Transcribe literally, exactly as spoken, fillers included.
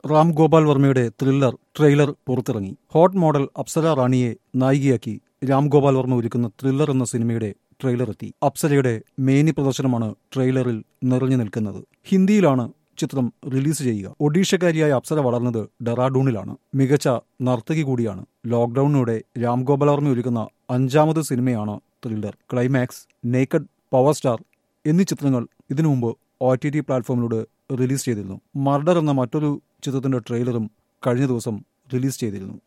റാം ഗോപാൽ വർമ്മയുടെ thriller trailer പുറത്തിറങ്ങി. Hot model Apsara റാണിയെ നായികയാക്കി രാം ഗോപാൽ വർമ്മ ഒരുക്കുന്ന ത്രില്ലർ എന്ന സിനിമയുടെ ട്രെയിലർ എത്തി. അപ്സരയുടെ മേനി പ്രദർശനമാണ് ട്രെയിലറിൽ നിറഞ്ഞു നിൽക്കുന്നത്. ഹിന്ദിയിലാണ് ചിത്രം റിലീസ് ചെയ്യുക. ഒഡീഷക്കാരിയായ അപ്സര വളർന്നത് ഡെറാഡൂണിലാണ്. മികച്ച നർത്തകി കൂടിയാണ്. ലോക്ക്ഡൌണിലൂടെ രാം ഗോപാൽ വർമ്മ ഒരുക്കുന്ന അഞ്ചാമത് സിനിമയാണ് thriller. Climax, naked, power star എന്നീ ചിത്രങ്ങൾ ഇതിനു മുമ്പ് ഒ ടി ടി പ്ലാറ്റ്ഫോമിലൂടെ റിലീസ് ചെയ്തിരുന്നു. മർഡർ എന്ന മറ്റൊരു ചിത്രത്തിന്റെ ട്രെയിലറും കഴിഞ്ഞ ദിവസം റിലീസ് ചെയ്തിരുന്നു.